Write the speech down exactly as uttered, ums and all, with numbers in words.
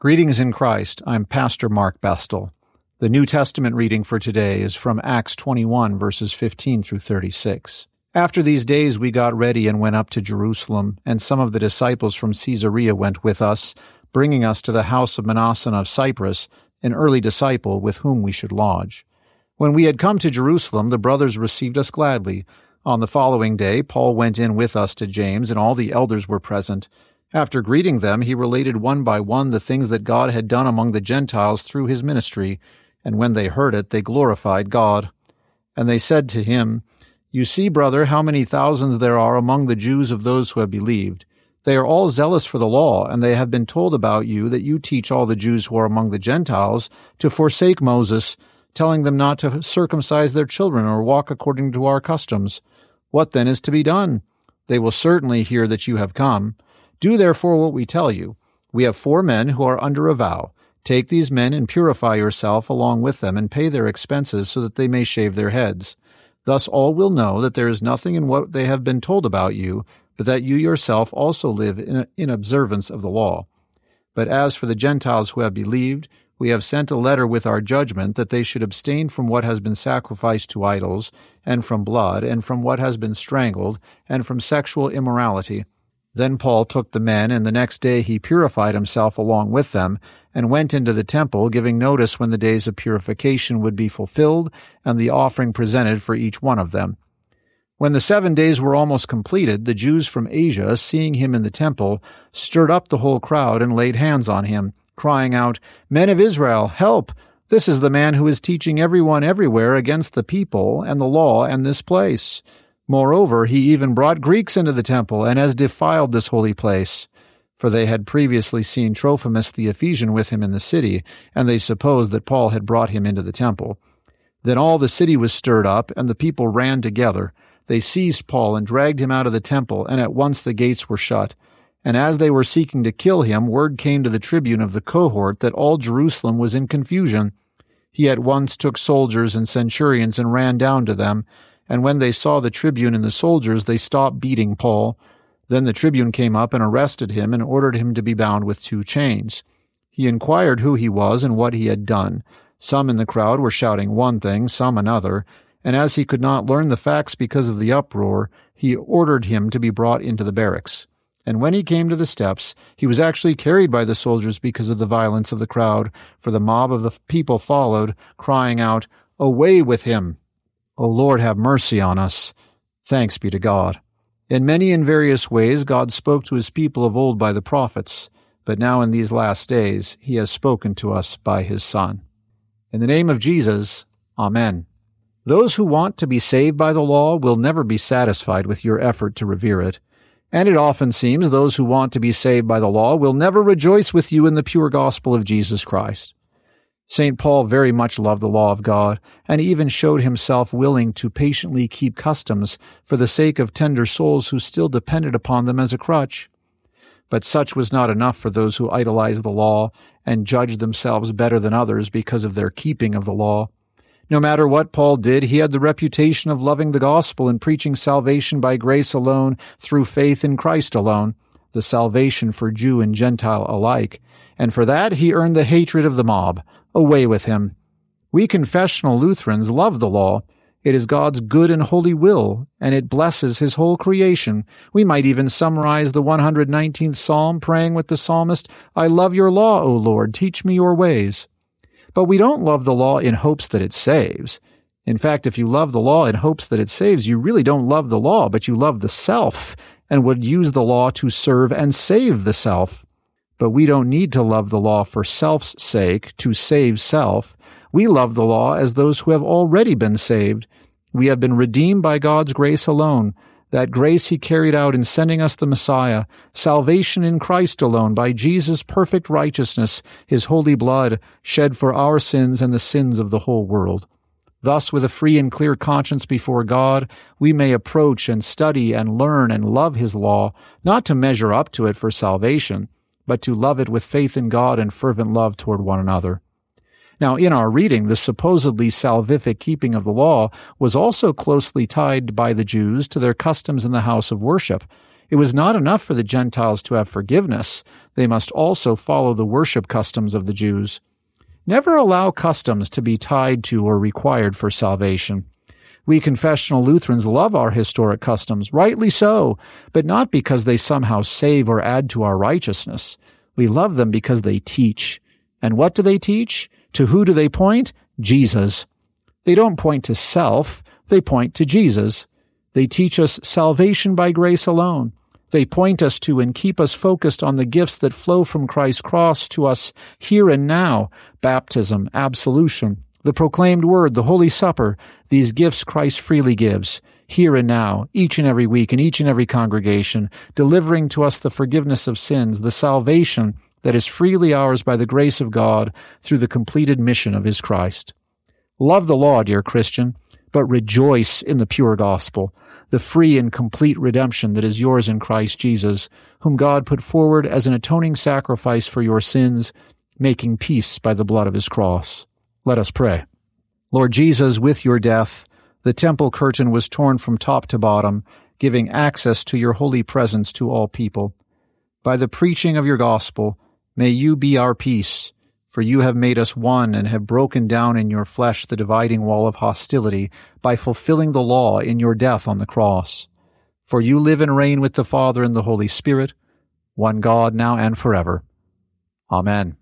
Greetings in Christ. I'm Pastor Mark Bestel. The New Testament reading for today is from Acts twenty-one, verses fifteen through thirty-six. After these days we got ready and went up to Jerusalem, and some of the disciples from Caesarea went with us, bringing us to the house of Mnason of Cyprus, an early disciple with whom we should lodge. When we had come to Jerusalem, the brothers received us gladly. On the following day, Paul went in with us to James, and all the elders were present. After greeting them, he related one by one the things that God had done among the Gentiles through his ministry, and when they heard it, they glorified God. And they said to him, "You see, brother, how many thousands there are among the Jews of those who have believed. They are all zealous for the law, and they have been told about you that you teach all the Jews who are among the Gentiles to forsake Moses, telling them not to circumcise their children or walk according to our customs. What then is to be done? They will certainly hear that you have come. Do therefore what we tell you. We have four men who are under a vow. Take these men and purify yourself along with them and pay their expenses so that they may shave their heads. Thus all will know that there is nothing in what they have been told about you, but that you yourself also live in, in observance of the law. But as for the Gentiles who have believed, we have sent a letter with our judgment that they should abstain from what has been sacrificed to idols, and from blood, and from what has been strangled, and from sexual immorality." Then Paul took the men, and the next day he purified himself along with them, and went into the temple, giving notice when the days of purification would be fulfilled, and the offering presented for each one of them. When the seven days were almost completed, the Jews from Asia, seeing him in the temple, stirred up the whole crowd and laid hands on him, crying out, "Men of Israel, help! This is the man who is teaching everyone everywhere against the people and the law and this place. Moreover, he even brought Greeks into the temple and has defiled this holy place." For they had previously seen Trophimus the Ephesian with him in the city, and they supposed that Paul had brought him into the temple. Then all the city was stirred up, and the people ran together. They seized Paul and dragged him out of the temple, and at once the gates were shut. And as they were seeking to kill him, word came to the tribune of the cohort that all Jerusalem was in confusion. He at once took soldiers and centurions and ran down to them. And when they saw the tribune and the soldiers, they stopped beating Paul. Then the tribune came up and arrested him and ordered him to be bound with two chains. He inquired who he was and what he had done. Some in the crowd were shouting one thing, some another, and as he could not learn the facts because of the uproar, he ordered him to be brought into the barracks. And when he came to the steps, he was actually carried by the soldiers because of the violence of the crowd, for the mob of the people followed, crying out, "Away with him! O Lord, have mercy on us." Thanks be to God. In many and various ways God spoke to his people of old by the prophets, but now in these last days he has spoken to us by his Son. In the name of Jesus, Amen. Those who want to be saved by the law will never be satisfied with your effort to revere it, and it often seems those who want to be saved by the law will never rejoice with you in the pure gospel of Jesus Christ. Saint Paul very much loved the law of God, and even showed himself willing to patiently keep customs for the sake of tender souls who still depended upon them as a crutch. But such was not enough for those who idolized the law and judged themselves better than others because of their keeping of the law. No matter what Paul did, he had the reputation of loving the gospel and preaching salvation by grace alone through faith in Christ alone, the salvation for Jew and Gentile alike, and for that he earned the hatred of the mob. Away with him. We confessional Lutherans love the law. It is God's good and holy will, and it blesses his whole creation. We might even summarize the one hundred nineteenth Psalm praying with the psalmist, "I love your law, O Lord, teach me your ways." But we don't love the law in hopes that it saves. In fact, if you love the law in hopes that it saves, you really don't love the law, but you love the self, and would use the law to serve and save the self. But we don't need to love the law for self's sake, to save self. We love the law as those who have already been saved. We have been redeemed by God's grace alone. That grace he carried out in sending us the Messiah, salvation in Christ alone, by Jesus' perfect righteousness, his holy blood, shed for our sins and the sins of the whole world. Thus, with a free and clear conscience before God, we may approach and study and learn and love his law, not to measure up to it for salvation, but to love it with faith in God and fervent love toward one another. Now, in our reading, the supposedly salvific keeping of the law was also closely tied by the Jews to their customs in the house of worship. It was not enough for the Gentiles to have forgiveness. They must also follow the worship customs of the Jews. Never allow customs to be tied to or required for salvation. We confessional Lutherans love our historic customs, rightly so, but not because they somehow save or add to our righteousness. We love them because they teach. And what do they teach? To who do they point? Jesus. They don't point to self, they point to Jesus. They teach us salvation by grace alone. They point us to and keep us focused on the gifts that flow from Christ's cross to us here and now: baptism, absolution, the proclaimed word, the Holy Supper. These gifts Christ freely gives, here and now, each and every week, in each and every congregation, delivering to us the forgiveness of sins, the salvation that is freely ours by the grace of God through the completed mission of his Christ. Love the law, dear Christian, but rejoice in the pure gospel, the free and complete redemption that is yours in Christ Jesus, whom God put forward as an atoning sacrifice for your sins, making peace by the blood of his cross. Let us pray. Lord Jesus, with your death, the temple curtain was torn from top to bottom, giving access to your holy presence to all people. By the preaching of your gospel, may you be our peace, for you have made us one and have broken down in your flesh the dividing wall of hostility by fulfilling the law in your death on the cross. For you live and reign with the Father and the Holy Spirit, one God, now and forever. Amen.